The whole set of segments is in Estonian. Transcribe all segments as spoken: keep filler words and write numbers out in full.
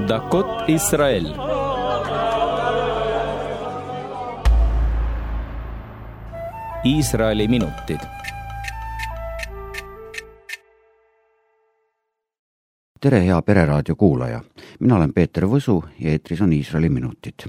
דקות ישראל. Iisraeli minutid. Tere, hea Pereraadio kuulaja. Mina olen Peeter Võsu ja eetris on Iisraeli minutid.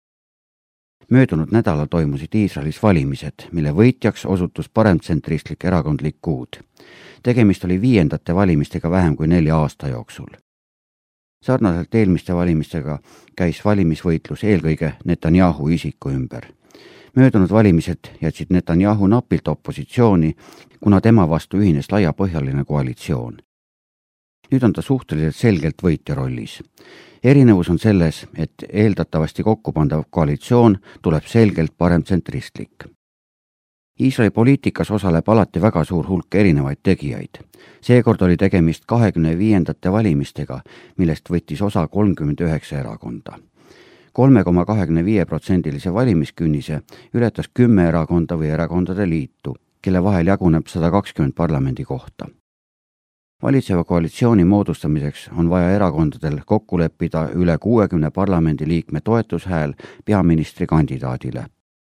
Möödunud nädalal toimusid Iisraelis valimised, mille võitjaks osutus paremtsentristlik erakond Likud. Tegemist oli viiendate valimistega vähem kui nelja aasta jooksul. Sarnaselt eelmiste valimistega käis valimisvõitlus eelkõige Netanyahu isiku ümber. Möödunud valimised jätsid Netanyahu napilt opositsiooni, kuna tema vastu ühines laiapõhjaline koalitsioon. Nüüd on ta suhteliselt selgelt võitja rollis. Erinevus on selles, et eeldatavasti kokkupandav koalitsioon tuleb selgelt paremtsentristlik. Iisraeli poliitikas osaleb alati väga suur hulk erinevaid tegijaid. Seekord oli tegemist kahekümne viiendate valimistega, millest võttis osa kolmkümmend üheksa erakonda. kolme koma kahekümne viie protsendilise valimiskünnise ületas kümme erakonda või erakondade liitu, kelle vahel jaguneb sada kakskümmend parlamendi kohta. Valitseva koalitsiooni moodustamiseks on vaja erakondadel kokku leppida üle kuuekümne parlamendiliikme toetushääl peaministri kandidaadile.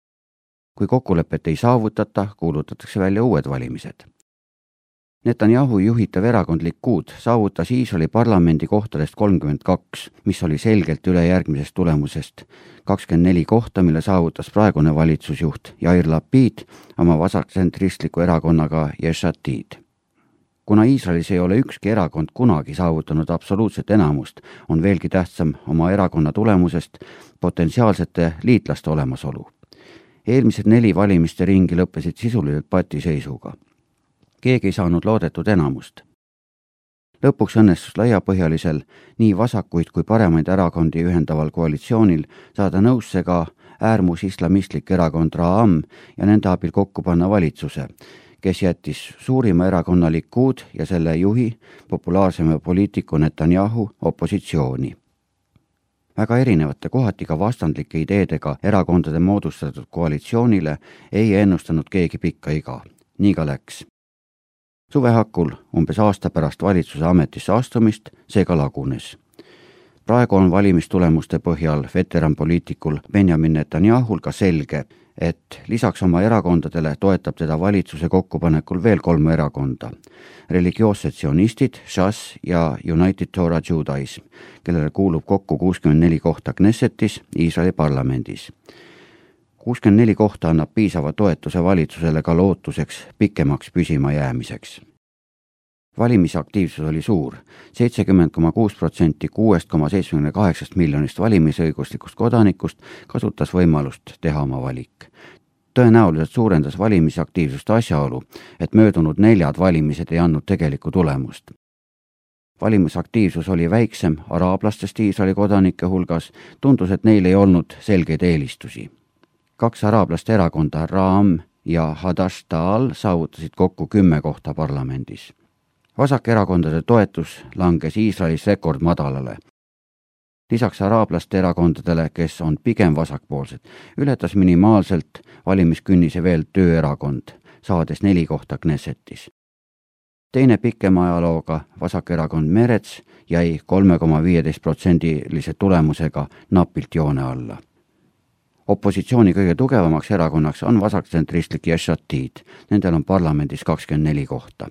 Kui kokkulepet ei saavutata, kuulutatakse välja uued valimised. Netanyahu juhitav erakond Likud saavutas Iisraeli parlamendi kohtadest kolmkümmend kaks, mis oli selgelt üle järgmisest tulemusest kakskümmend neli kohta, mille saavutas praegune valitsusjuht Yair Lapid oma vasaksentristliku erakonnaga Yesh Atid. Kuna Iisraelis ei ole ükski erakond kunagi saavutanud absoluutset enamust, on veelgi tähtsam oma erakonna tulemusest potentsiaalsete liitlaste olemasolu. Eelmised neli valimiste ringi lõppesid sisuliselt patiseisuga. Keegi ei saanud loodetud enamust. Lõpuks õnnestus laiapõhjalisel nii vasakuid kui paremaid erakondi ühendaval koalitsioonil saada nõusse ka äärmus islamistlik erakond Ra'am ja nende abil kokku panna valitsuse, kes jättis suurima erakonna Likud ja selle juhi, populaarsema poliitiku Netanyahu opositsiooni. Väga erinevate kohati ka vastandlike ideedega erakondade moodustatud koalitsioonile ei ennustanud keegi pikka iga. Nii ka läks. Suve hakul, umbes aasta pärast valitsuse ametisse astumist, see ka lagunes. Praegu on valimistulemuste põhjal veteranpoliitikul Benjamin Netanyahul ka selge, et lisaks oma erakondadele toetab teda valitsuse kokkupanekul veel kolm erakonda. Religioossed sionistid, Shas ja United Torah Judaism, kellele kuulub kokku kuuskümmend neli kohta Knessetis, Iisraeli parlamendis. kuuskümmend neli kohta annab piisava toetuse valitsusele ka lootuseks pikemaks püsima jäämiseks. Valimisaktiivsus oli suur, seitsekümmend koma kuus protsenti kuuest koma seitsmekümne kaheksast miljonist valimisõiguslikust kodanikust kasutas võimalust teha oma valik. Tõenäoliselt suurendas valimisaktiivsust asjaolu, et möödunud neljad valimised ei andnud tegelikku tulemust. Valimisaktiivsus oli väiksem araablastest Iisraeli kodanike hulgas, tundus, et neil ei olnud selgeid eelistusi. Kaks araablaste erakonda, Ra'am ja Hadash Ta'al, saavutasid kokku kümme kohta parlamendis. Vasakerakondade toetus langes Iisraelis rekordmadalale. Lisaks araablaste erakondadele, kes on pigem vasakpoolsed, ületas minimaalselt valimiskünnise veel tööerakond, saades neli kohta Knessetis. Teine pikema ajalooga vasakerakond Meretz jäi kolme koma viieteist protsendilise tulemusega napilt joone alla. Opositsiooni kõige tugevamaks erakonnaks on vasaktsentristlik Yesh Atid. Nendel on parlamendis kakskümmend neli kohta.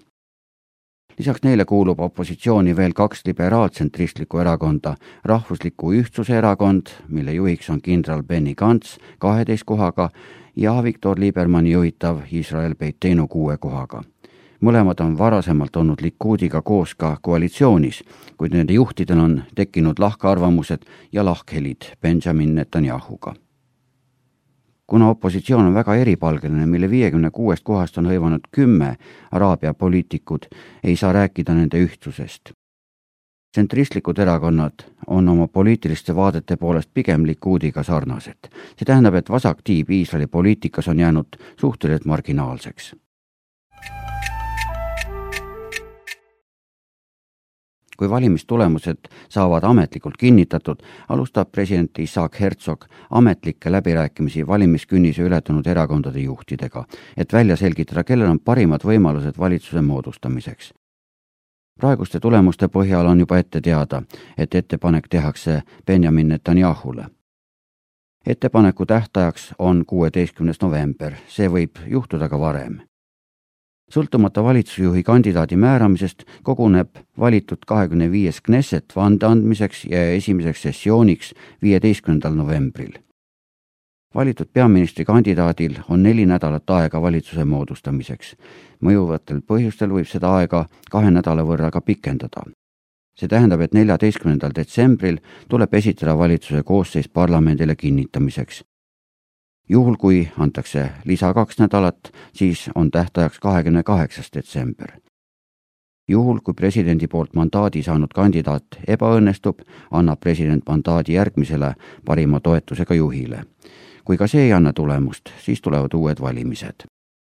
Lisaks neile kuulub opositsiooni veel kaks liberaaltsentristlikku erakonda, rahvusliku ühtsuse erakond, mille juhiks on kindral Benny Gantz kaheteist kohaga ja Viktor Liebermanni juhitav Iisrael Beiteinu kuue kohaga. Mõlemad on varasemalt olnud Likudiga koos ka koalitsioonis, kuid nende juhtidel on tekkinud lahkarvamused ja lahkhelid Benjamin Netanyahuga. Kuna opositsioon on väga eripalgeline, mille viiekümne kuuest kohast on hõivanud kümme araabia poliitikud, ei saa rääkida nende ühtsusest. Tsentristlikud erakonnad on oma poliitiliste vaadete poolest pigem Likudiga sarnased. See tähendab, et vasaktiib Iisraeli poliitikas on jäänud suhteliselt marginaalseks. Kui valimistulemused saavad ametlikult kinnitatud, alustab president Isaac Herzog ametlikke läbirääkimisi valimiskünnise ületanud erakondade juhtidega, et välja selgitada, kellel on parimad võimalused valitsuse moodustamiseks. praeguste tulemuste põhjal on juba ette teada, et ettepanek tehakse Benjamin Netanyahule. Ettepaneku tähtajaks on kuueteistkümnes november, see võib juhtuda ka varem. Sõltumata valitsusjuhi kandidaadi määramisest koguneb valitud kahekümne viies Knesset vande andmiseks ja esimeseks sessiooniks viieteistkümnendal novembril. Valitud peaministri kandidaadil on neli nädalat aega valitsuse moodustamiseks. Mõjuvatel põhjustel võib seda aega kahe nädala võrra ka pikendada. See tähendab, et neljateistkümnendal detsembril tuleb esitada valitsuse koosseis parlamendile kinnitamiseks. Juhul kui antakse lisa kaks nädalat, siis on tähtajaks kahekümne kaheksas detsember. Juhul kui presidendi poolt mandaadi saanud kandidaat ebaõnnestub, annab president mandaadi järgmisele parima toetusega juhile. Kui ka see ei anna tulemust, siis tulevad uued valimised.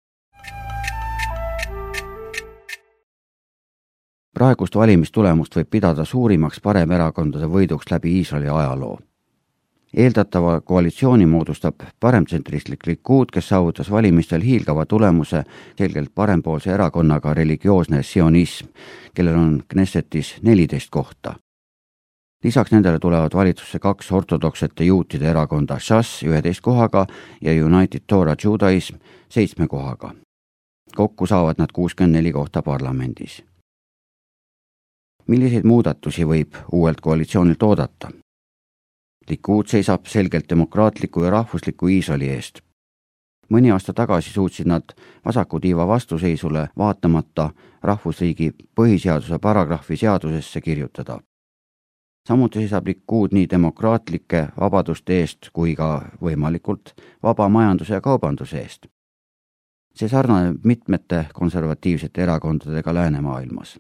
Praegust valimistulemust võib pidada suurimaks paremerakondade võiduks läbi Iisraeli ajaloo. Eeldatava koalitsiooni moodustab paremtsentristlik Likud, kes saavutas valimistel hiilgava tulemuse selgelt parempoolse erakonnaga religioosne sionism, kellel on Knessetis neliteist kohta. Lisaks nendele tulevad valitsusse kaks ortodoksete juutide erakonda Shas üheteist kohaga ja United Torah Judaism seitsme kohaga. Kokku saavad nad kuuskümmend neli kohta parlamendis. Milliseid muudatusi võib uuelt koalitsioonilt oodata? Likud seisab selgelt demokraatliku ja rahvusliku Iisraeli eest. Mõni aasta tagasi suutsid nad vasakutiiva vastuseisule vaatamata rahvusriigi põhiseaduse paragrahvi seadusesse kirjutada. Samuti seisab Likud nii demokraatlike vabaduste eest kui ka võimalikult vaba majanduse ja kaubanduse eest. See sarnaneb mitmete konservatiivsete erakondadega läänemaailmas.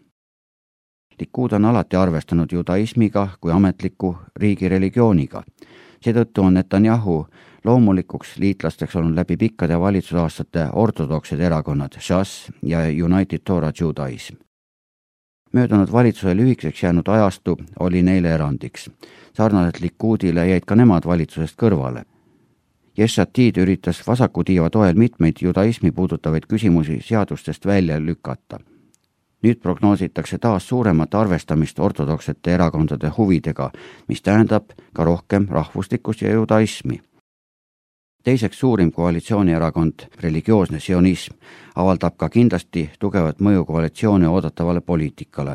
Likud on alati arvestanud judaismiga kui ametliku riigi religiooniga. Seetõttu on Netanyahu loomulikuks liitlasteks olnud läbi pikkade valitsusaastate ortodoksed erakonnad Shas ja United Torah Judaism. Möödunud valitsuse lühikeseks jäänud ajastu oli neile erandiks. Sarnaselt Likudile jäid ka nemad valitsusest kõrvale. Yesh Atid üritas vasakutiiva toel mitmeid judaismi puudutavaid küsimusi seadustest välja lükata. Nüüd prognoositakse taas suuremat arvestamist ortodoksete erakondade huvidega, mis tähendab ka rohkem rahvuslikkust ja judaismi. Teiseks suurim koalitsioonierakond, religioosne sionism, avaldab ka kindlasti tugevat mõju koalitsiooni oodatavale poliitikale.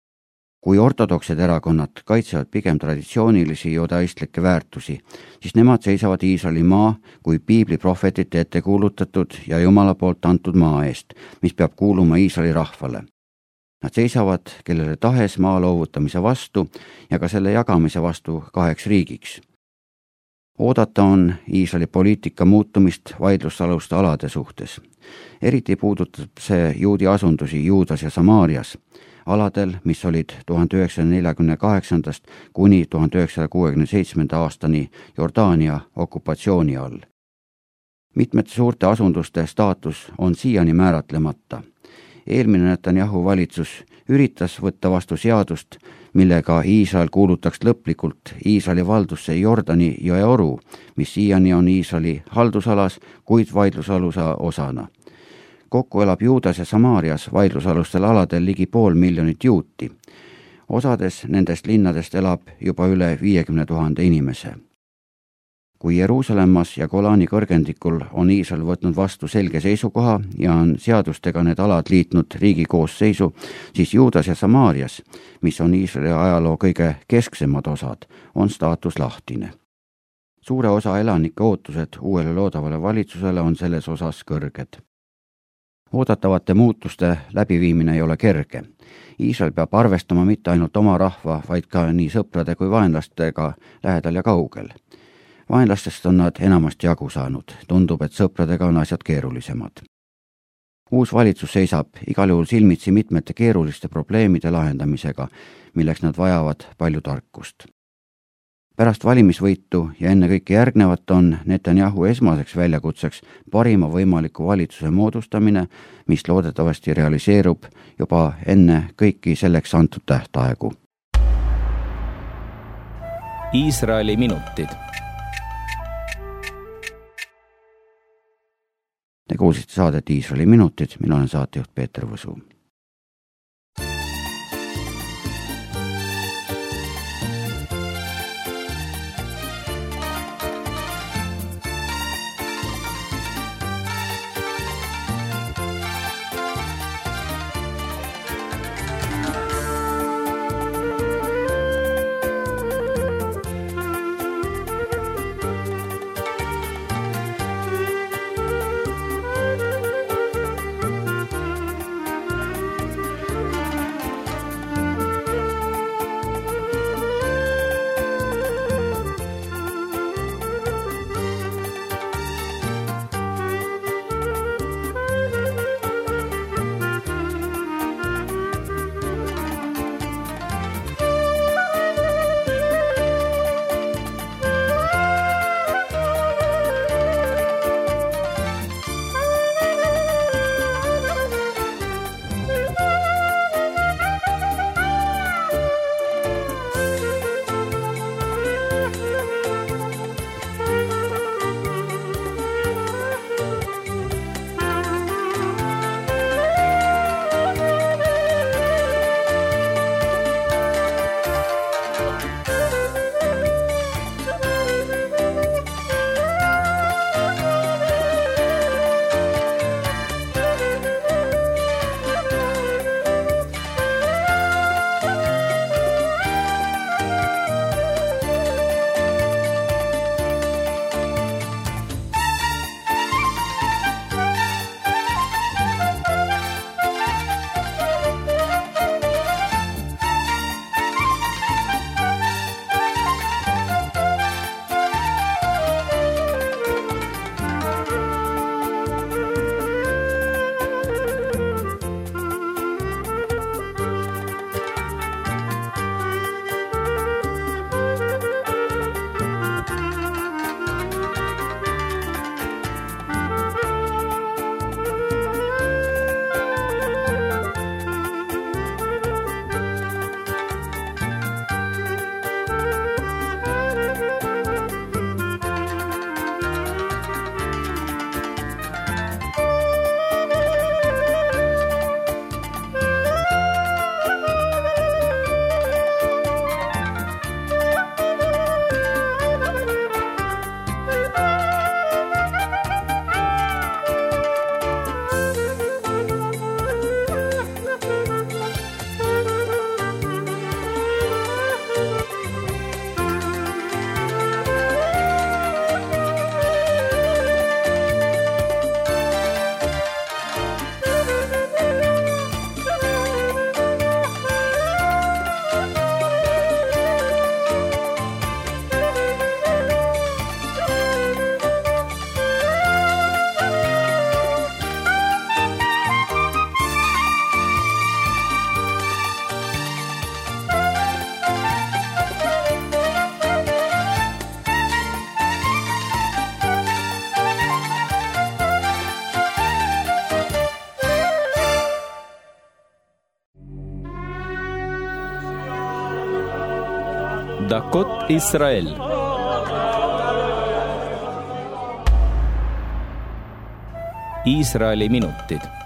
Kui ortodoksed erakonnad kaitsevad pigem traditsioonilisi judaistlikke väärtusi, siis nemad seisavad Iisraeli maa kui piibli prohvetite ette kuulutatud ja Jumala poolt antud maa eest, mis peab kuuluma Iisraeli rahvale. Nad seisavad kellele tahes maa loovutamise vastu ja ka selle jagamise vastu kaheks riigiks. Oodata on Iisraeli poliitika muutumist vaidlusaluste alade suhtes. Eriti puudutab see juudi asundusi Juudas ja Samaarias, aladel, mis olid tuhande üheksasaja neljakümne kaheksandast kuni tuhande üheksasaja kuuekümne seitsmenda aastani Jordaania okupatsiooni all. Mitmete suurte asunduste staatus on siiani määratlemata. Eelmine Netanyahu valitsus üritas võtta vastu seadust, millega Iisrael kuulutaks lõplikult Iisraeli valdusse Jordani jõe oru, mis siiani on Iisraeli haldusalas, kuid vaidlusaluse osana. Kokku elab Juudas ja Samaarias vaidlusalustel aladel ligi pool miljonit juuti. Osades nendest linnadest elab juba üle viiekümne tuhande inimese. Kui Jeruusalemmas ja Golani kõrgendikul on Iisrael võtnud vastu selge seisukoha ja on seadustega need alad liitnud riigi koosseisu, siis Juudas ja Samaarias, mis on Iisraeli ajaloo kõige kesksemad osad, on staatus lahtine. Suure osa elanike ootused uuele loodavale valitsusele on selles osas kõrged. Oodatavate muutuste läbiviimine ei ole kerge. Iisrael peab arvestama mitte ainult oma rahva, vaid ka nii sõprade kui vaenlastega lähedal ja kaugel. Vaenlastest on nad enamasti jagu saanud. Tundub, et sõpradega on asjad keerulisemad. Uus valitsus seisab igal juhul silmitsi mitmete keeruliste probleemide lahendamisega, milleks nad vajavad palju tarkust. Pärast valimisvõitu ja enne kõike järgnevat on Netanyahu esmaseks väljakutseks parima võimaliku valitsuse moodustamine, mis loodetavasti realiseerub juba enne kõiki selleks antud tähtaegu. Iisraeli minutid. Te kuulsite saadet Iisraeli minutid, mina olen saatejuht Peeter Võsu. Dakot Israel. Iisraeli minutid.